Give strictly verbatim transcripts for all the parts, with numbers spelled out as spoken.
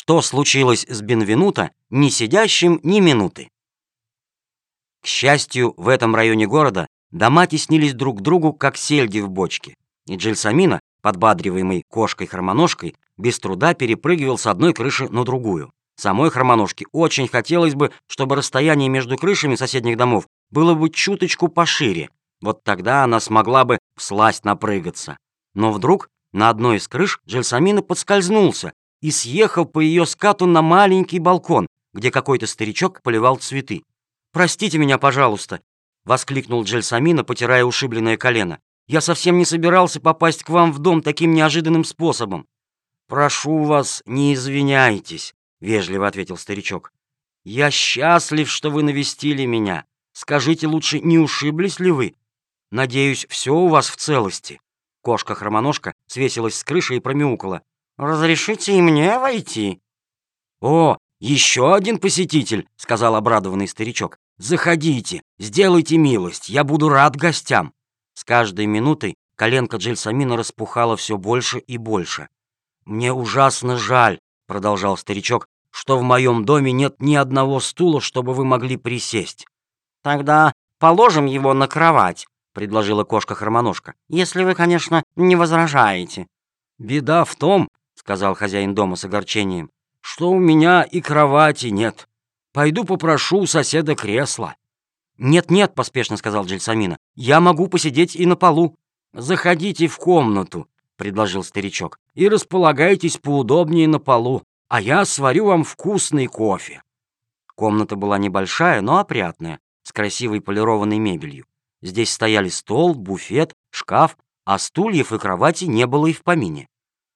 что случилось с Бенвенуто, не сидящим ни минуты. К счастью, в этом районе города дома теснились друг к другу, как сельди в бочке, и Джельсомино, подбадриваемый кошкой-хромоножкой, без труда перепрыгивал с одной крыши на другую. Самой хромоножке очень хотелось бы, чтобы расстояние между крышами соседних домов было бы чуточку пошире, вот тогда она смогла бы всласть напрыгаться. Но вдруг на одной из крыш Джельсомино подскользнулся и съехал по ее скату на маленький балкон, где какой-то старичок поливал цветы. «Простите меня, пожалуйста», — воскликнул Джельсомино, потирая ушибленное колено. «Я совсем не собирался попасть к вам в дом таким неожиданным способом». «Прошу вас, не извиняйтесь», — вежливо ответил старичок. «Я счастлив, что вы навестили меня. Скажите лучше, не ушиблись ли вы? Надеюсь, все у вас в целости». Кошка-хромоножка свесилась с крыши и промяукала. «Разрешите и мне войти?» «О, еще один посетитель», — сказал обрадованный старичок. «Заходите, сделайте милость, я буду рад гостям». С каждой минутой коленка Джельсомино распухала все больше и больше. «Мне ужасно жаль», — продолжал старичок, «что в моем доме нет ни одного стула, чтобы вы могли присесть». «Тогда положим его на кровать», — предложила кошка-хромоножка, «если вы, конечно, не возражаете». «Беда в том», — сказал хозяин дома с огорчением, «что у меня и кровати нет. Пойду попрошу у соседа кресла». «Нет-нет», — поспешно сказал Джельсомино, «я могу посидеть и на полу». «Заходите в комнату», — предложил старичок, «и располагайтесь поудобнее на полу, а я сварю вам вкусный кофе». Комната была небольшая, но опрятная, с красивой полированной мебелью. Здесь стояли стол, буфет, шкаф, а стульев и кровати не было и в помине.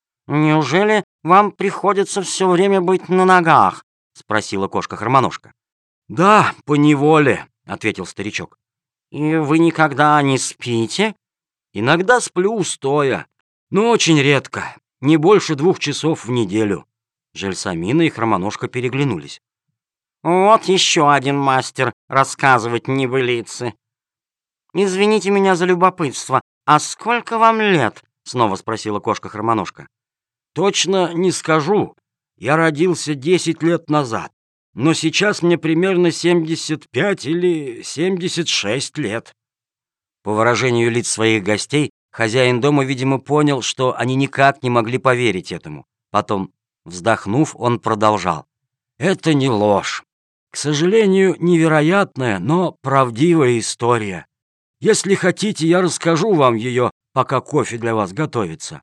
«Неужели вам приходится все время быть на ногах?» — спросила кошка-хромоножка. «Да, поневоле», — ответил старичок. «И вы никогда не спите?» «Иногда сплю стоя, но очень редко, не больше двух часов в неделю». Джельсомино и хромоножка переглянулись. «Вот еще один мастер рассказывать небылицы. Извините меня за любопытство, а сколько вам лет?» — снова спросила кошка-хромоножка. «Точно не скажу. Я родился десять лет назад, но сейчас мне примерно семьдесят пять или семьдесят шесть лет». По выражению лиц своих гостей, хозяин дома, видимо, понял, что они никак не могли поверить этому. Потом, вздохнув, он продолжал. «Это не ложь. К сожалению, невероятная, но правдивая история. Если хотите, я расскажу вам ее, пока кофе для вас готовится.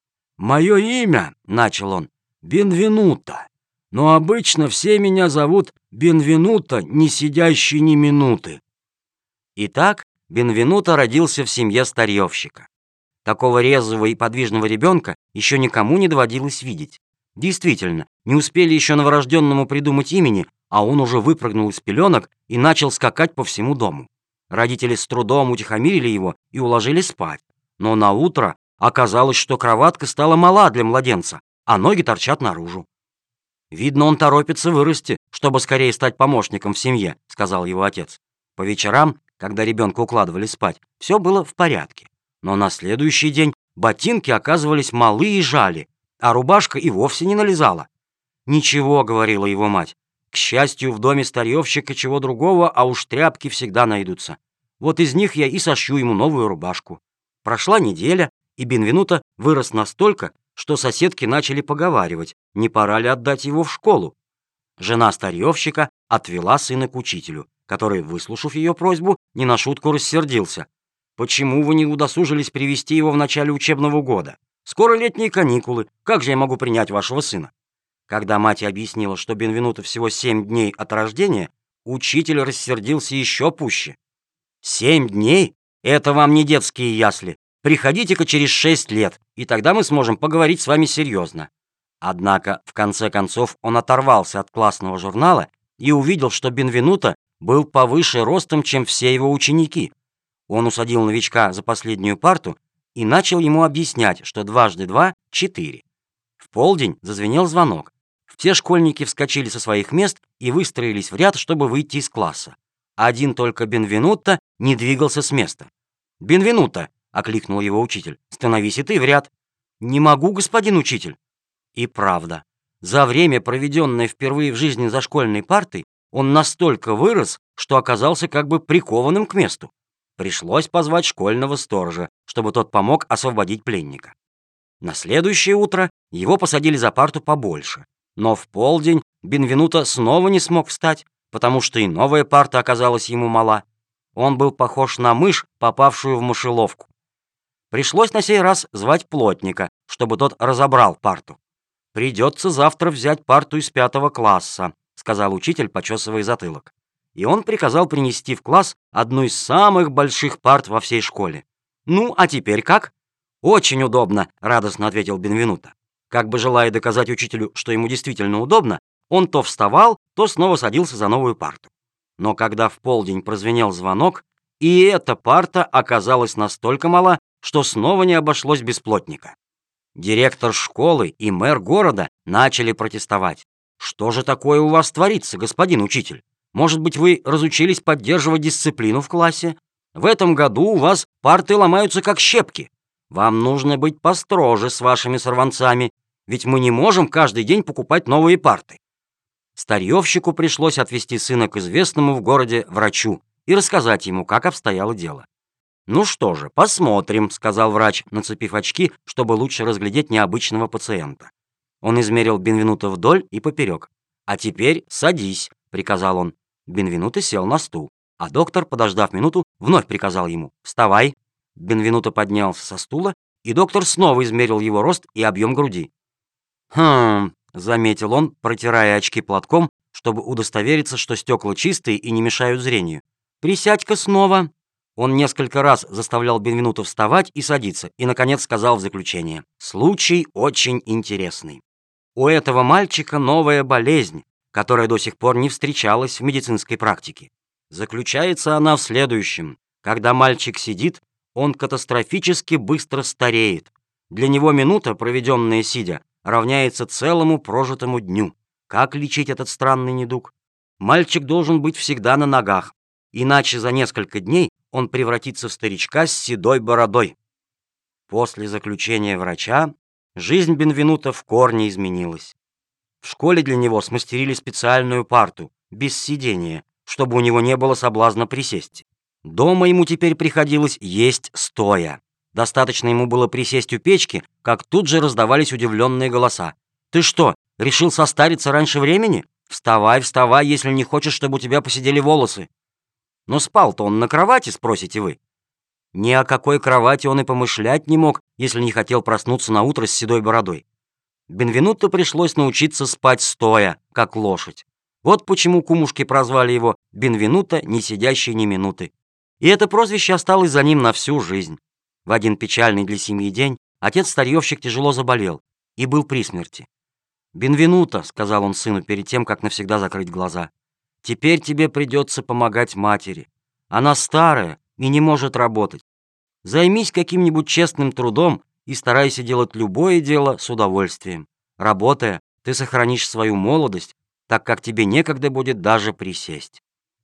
Мое имя, — начал он, — Бенвенуто, но обычно все меня зовут Бенвенуто, не сидящий ни минуты». Итак, Бенвенуто родился в семье старьевщика. Такого резвого и подвижного ребенка еще никому не доводилось видеть. Действительно, не успели еще новорожденному придумать имени, а он уже выпрыгнул из пеленок и начал скакать по всему дому. Родители с трудом утихомирили его и уложили спать. Но на утро оказалось, что кроватка стала мала для младенца, а ноги торчат наружу. «Видно, он торопится вырасти, чтобы скорее стать помощником в семье», — сказал его отец. По вечерам, когда ребенка укладывали спать, все было в порядке. Но на следующий день ботинки оказывались малы и жали, а рубашка и вовсе не налезала. «Ничего», — говорила его мать, — «к счастью, в доме старьевщика чего другого, а уж тряпки всегда найдутся. Вот из них я и сошью ему новую рубашку». Прошла неделя, и Бенвенуто вырос настолько, что соседки начали поговаривать, не пора ли отдать его в школу. Жена старьевщика отвела сына к учителю, который, выслушав ее просьбу, не на шутку рассердился. «Почему вы не удосужились привести его в начале учебного года? Скоро летние каникулы, как же я могу принять вашего сына?» Когда мать объяснила, что Бенвенуто всего семь дней от рождения, учитель рассердился еще пуще. «Семь дней? Это вам не детские ясли. Приходите-ка через шесть лет, и тогда мы сможем поговорить с вами серьезно». Однако, в конце концов, он оторвался от классного журнала и увидел, что Бенвенуто был повыше ростом, чем все его ученики. Он усадил новичка за последнюю парту и начал ему объяснять, что дважды два — четыре. В полдень зазвенел звонок. Все школьники вскочили со своих мест и выстроились в ряд, чтобы выйти из класса. Один только Бенвенуто не двигался с места. «Бенвенуто!» — окликнул его учитель. «Становись и ты в ряд». «Не могу, господин учитель». И правда. За время, проведенное впервые в жизни за школьной партой, он настолько вырос, что оказался как бы прикованным к месту. Пришлось позвать школьного сторожа, чтобы тот помог освободить пленника. На следующее утро его посадили за парту побольше. Но в полдень Бенвенуто снова не смог встать, потому что и новая парта оказалась ему мала. Он был похож на мышь, попавшую в мышеловку. Пришлось на сей раз звать плотника, чтобы тот разобрал парту. «Придется завтра взять парту из пятого класса», — сказал учитель, почесывая затылок. И он приказал принести в класс одну из самых больших парт во всей школе. «Ну, а теперь как?» «Очень удобно», — радостно ответил Бенвенуто. Как бы желая доказать учителю, что ему действительно удобно, он то вставал, то снова садился за новую парту. Но когда в полдень прозвенел звонок, и эта парта оказалась настолько мала, что снова не обошлось без плотника. Директор школы и мэр города начали протестовать. «Что же такое у вас творится, господин учитель? Может быть, вы разучились поддерживать дисциплину в классе? В этом году у вас парты ломаются как щепки. Вам нужно быть построже с вашими сорванцами, ведь мы не можем каждый день покупать новые парты». Старьевщику пришлось отвезти сына к известному в городе врачу и рассказать ему, как обстояло дело. «Ну что же, посмотрим», — сказал врач, нацепив очки, чтобы лучше разглядеть необычного пациента. Он измерил Бенвенуто вдоль и поперек. «А теперь садись», — приказал он. Бенвенуто сел на стул, а доктор, подождав минуту, вновь приказал ему: «Вставай». Бенвенуто поднялся со стула, и доктор снова измерил его рост и объем груди. «Хм», — заметил он, протирая очки платком, чтобы удостовериться, что стекла чистые и не мешают зрению. «Присядь-ка снова». Он несколько раз заставлял Бенвенуто вставать и садиться, и, наконец, сказал в заключение: «Случай очень интересный. У этого мальчика новая болезнь, которая до сих пор не встречалась в медицинской практике. Заключается она в следующем. Когда мальчик сидит, он катастрофически быстро стареет. Для него минута, проведенная сидя, равняется целому прожитому дню. Как лечить этот странный недуг? Мальчик должен быть всегда на ногах, иначе за несколько дней он превратится в старичка с седой бородой». После заключения врача жизнь Бенвенуто в корне изменилась. В школе для него смастерили специальную парту, без сидения, чтобы у него не было соблазна присесть. Дома ему теперь приходилось есть стоя. Достаточно ему было присесть у печки, как тут же раздавались удивленные голоса. «Ты что, решил состариться раньше времени? Вставай, вставай, если не хочешь, чтобы у тебя поседели волосы». «Но спал-то он на кровати?» — спросите вы. Ни о какой кровати он и помышлять не мог, если не хотел проснуться на утро с седой бородой. Бенвенуто пришлось научиться спать стоя, как лошадь. Вот почему кумушки прозвали его Бенвенуто, не сидящий ни минуты. И это прозвище осталось за ним на всю жизнь. В один печальный для семьи день отец-старьевщик тяжело заболел и был при смерти. «Бенвенуто», — сказал он сыну перед тем, как навсегда закрыть глаза, — «теперь тебе придется помогать матери. Она старая и не может работать. Займись каким-нибудь честным трудом и старайся делать любое дело с удовольствием. Работая, ты сохранишь свою молодость, так как тебе некогда будет даже присесть».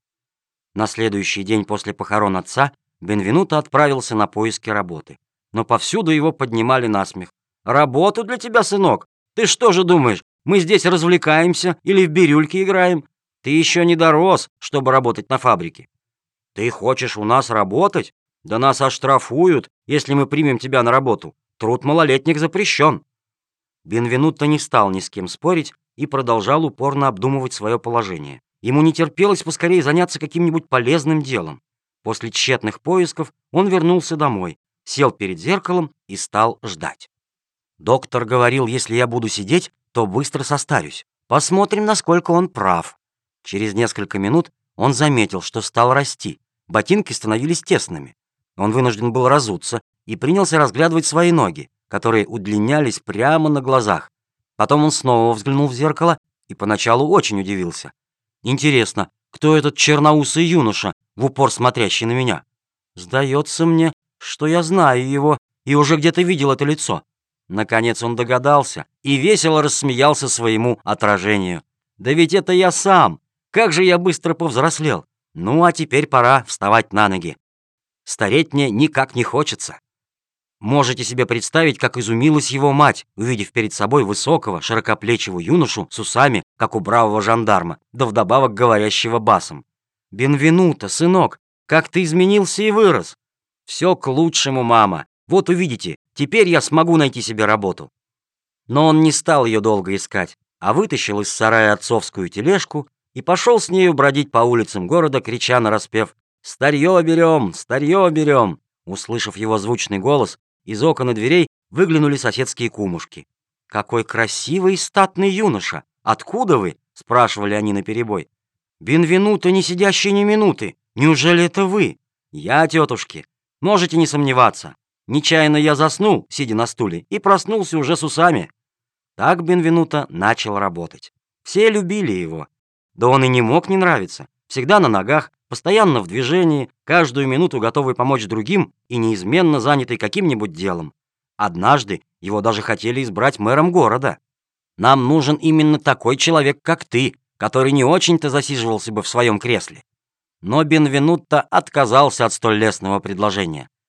На следующий день после похорон отца Бенвенуто отправился на поиски работы. Но повсюду его поднимали насмех. «Работу для тебя, сынок? Ты что же думаешь, мы здесь развлекаемся или в бирюльки играем? Ты еще не дорос, чтобы работать на фабрике. Ты хочешь у нас работать? Да нас оштрафуют, если мы примем тебя на работу. Труд малолетних запрещен». Бенвенуто не стал ни с кем спорить и продолжал упорно обдумывать свое положение. Ему не терпелось поскорее заняться каким-нибудь полезным делом. После тщетных поисков он вернулся домой, сел перед зеркалом и стал ждать. Доктор говорил, если я буду сидеть, то быстро состарюсь. Посмотрим, насколько он прав. Через несколько минут он заметил, что стал расти. Ботинки становились тесными. Он вынужден был разуться и принялся разглядывать свои ноги, которые удлинялись прямо на глазах. Потом он снова взглянул в зеркало и поначалу очень удивился. «Интересно, кто этот черноусый юноша, в упор смотрящий на меня? Сдается мне, что я знаю его и уже где-то видел это лицо». Наконец он догадался и весело рассмеялся своему отражению. «Да ведь это я сам! Как же я быстро повзрослел! Ну, а теперь пора вставать на ноги. Стареть мне никак не хочется». Можете себе представить, как изумилась его мать, увидев перед собой высокого, широкоплечего юношу с усами, как у бравого жандарма, да вдобавок говорящего басом. «Бенвенуто, сынок, как ты изменился и вырос!» «Все к лучшему, мама. Вот увидите, теперь я смогу найти себе работу». Но он не стал ее долго искать, а вытащил из сарая отцовскую тележку и пошел с нею бродить по улицам города, крича нараспев: «Старье берем! Старье берем!» Услышав его звучный голос, из окон и дверей выглянули соседские кумушки. «Какой красивый и статный юноша! Откуда вы?» — спрашивали они наперебой. «Бенвенуто, не сидящий ни минуты! Неужели это вы?» «Я, тетушки. Можете не сомневаться. Нечаянно я заснул, сидя на стуле, и проснулся уже с усами». Так Бенвенуто начал работать. Все любили его. Да он и не мог не нравиться. Всегда на ногах, постоянно в движении, каждую минуту готовый помочь другим и неизменно занятый каким-нибудь делом. Однажды его даже хотели избрать мэром города. «Нам нужен именно такой человек, как ты, который не очень-то засиживался бы в своем кресле». Но Бенвенуто отказался от столь лестного предложения.